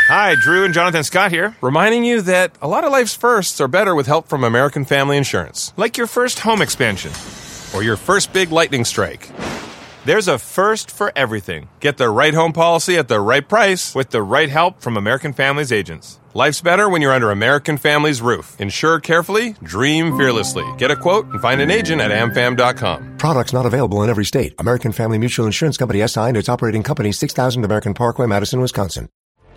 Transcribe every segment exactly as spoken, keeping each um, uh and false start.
Hi, Drew and Jonathan Scott here, reminding you that a lot of life's firsts are better with help from American Family Insurance. Like your first home expansion or your first big lightning strike. There's a first for everything. Get the right home policy at the right price with the right help from American Family's agents. Life's better when you're under American Family's roof. Insure carefully, dream fearlessly. Get a quote and find an agent at am fam dot com. Products not available in every state. American Family Mutual Insurance Company S I and its operating company, six thousand American Parkway, Madison, Wisconsin.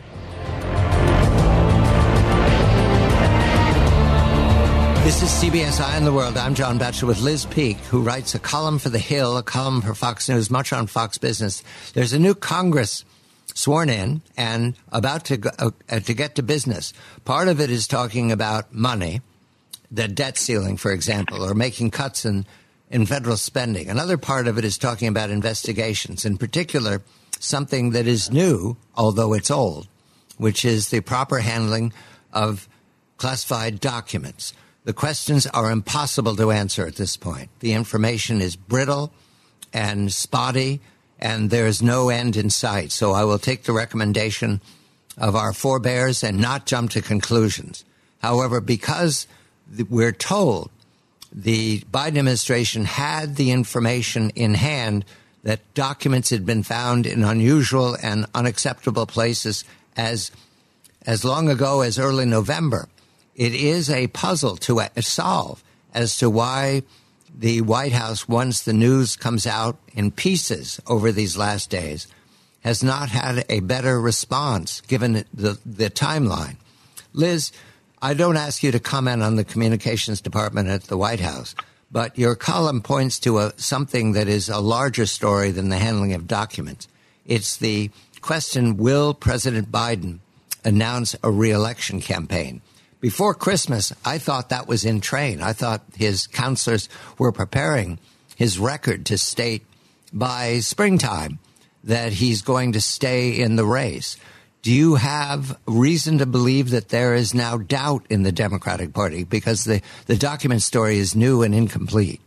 This is C B S Eye on the World. I'm John Batchelor with Liz Peek, who writes a column for The Hill, a column for Fox News, much on Fox Business. There's a new Congress sworn in and about to go, uh, to get to business. Part of it is talking about money, the debt ceiling, for example, or making cuts in, in federal spending. Another part of it is talking about investigations, in particular, something that is new, although it's old, which is the proper handling of classified documents. The questions are impossible to answer at this point. The information is brittle and spotty, and there's no end in sight. So I will take the recommendation of our forebears and not jump to conclusions. However, because we're told the Biden administration had the information in hand that documents had been found in unusual and unacceptable places as as long ago as early November, it is a puzzle to solve as to why the White House, once the news comes out in pieces over these last days, has not had a better response given the, the timeline. Liz, I don't ask you to comment on the communications department at the White House, but your column points to a, something that is a larger story than the handling of documents. It's the question, will President Biden announce a re-election campaign? Before Christmas, I thought that was in train. I thought his counselors were preparing his record to state by springtime that he's going to stay in the race. Do you have reason to believe that there is now doubt in the Democratic Party because the, the document story is new and incomplete?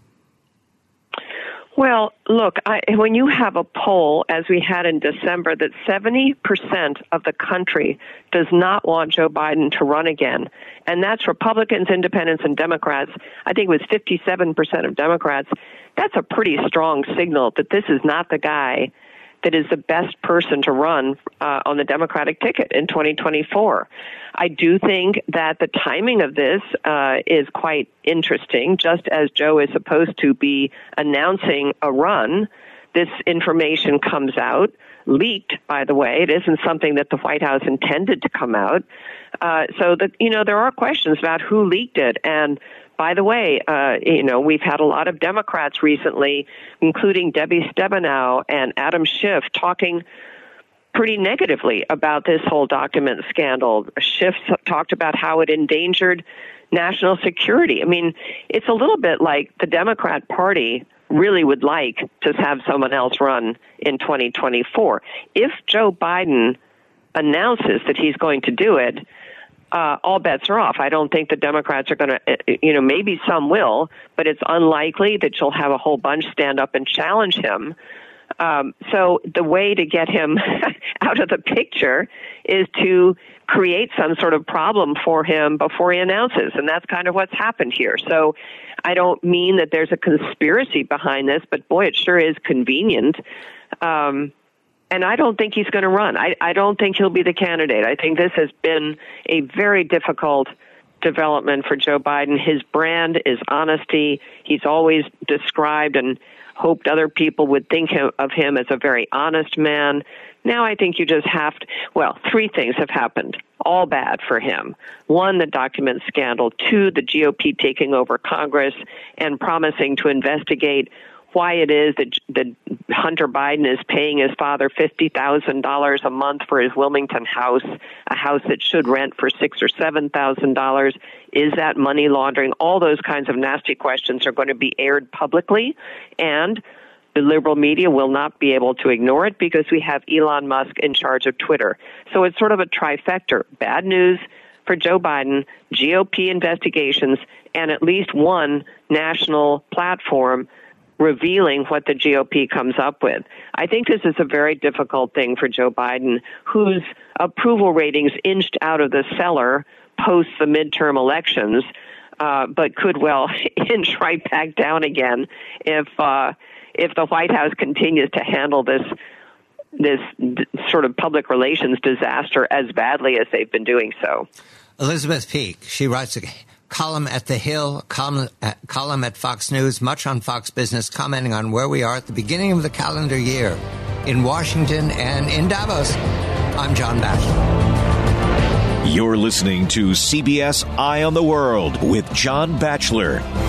Well, look, I, when you have a poll, as we had in December, that seventy percent of the country does not want Joe Biden to run again, and that's Republicans, Independents, and Democrats. I think it was fifty-seven percent of Democrats. That's a pretty strong signal that this is not the guy that is the best person to run uh, on the Democratic ticket in twenty twenty-four. I do think that the timing of this uh, is quite interesting. Just as Joe is supposed to be announcing a run, this information comes out, leaked, by the way. It isn't something that the White House intended to come out. Uh, so, that you know, there are questions about who leaked it. And by the way, uh, you know, we've had a lot of Democrats recently, including Debbie Stabenow and Adam Schiff, talking pretty negatively about this whole document scandal. Schiff talked about how it endangered national security. I mean, it's a little bit like the Democrat Party really would like to have someone else run in twenty twenty-four. If Joe Biden announces that he's going to do it, Uh, all bets are off. I don't think the Democrats are going to, you know, maybe some will, but it's unlikely that you'll have a whole bunch stand up and challenge him. Um, so the way to get him out of the picture is to create some sort of problem for him before he announces, and that's kind of what's happened here. So I don't mean that there's a conspiracy behind this, but boy, it sure is convenient. Um, And I don't think he's going to run. I, I don't think he'll be the candidate. I think this has been a very difficult development for Joe Biden. His brand is honesty. He's always described and hoped other people would think of him as a very honest man. Now I think you just have to, well, three things have happened, all bad for him. One, the document scandal. Two, the G O P taking over Congress and promising to investigate why it is that, that Hunter Biden is paying his father fifty thousand dollars a month for his Wilmington house, a house that should rent for six thousand dollars or seven thousand dollars. Is that money laundering? All those kinds of nasty questions are going to be aired publicly, and the liberal media will not be able to ignore it because we have Elon Musk in charge of Twitter. So it's sort of a trifecta. Bad news for Joe Biden, G O P investigations, and at least one national platform revealing what the G O P comes up with. I think this is a very difficult thing for Joe Biden, whose approval ratings inched out of the cellar post the midterm elections, uh, but could well inch right back down again if uh, if the White House continues to handle this this d- sort of public relations disaster as badly as they've been doing so. Elizabeth Peek, she writes a column at The Hill, column at, column at Fox News, much on Fox Business, commenting on where we are at the beginning of the calendar year in Washington and in Davos. I'm John Batchelor. You're listening to C B S Eye on the World with John Batchelor.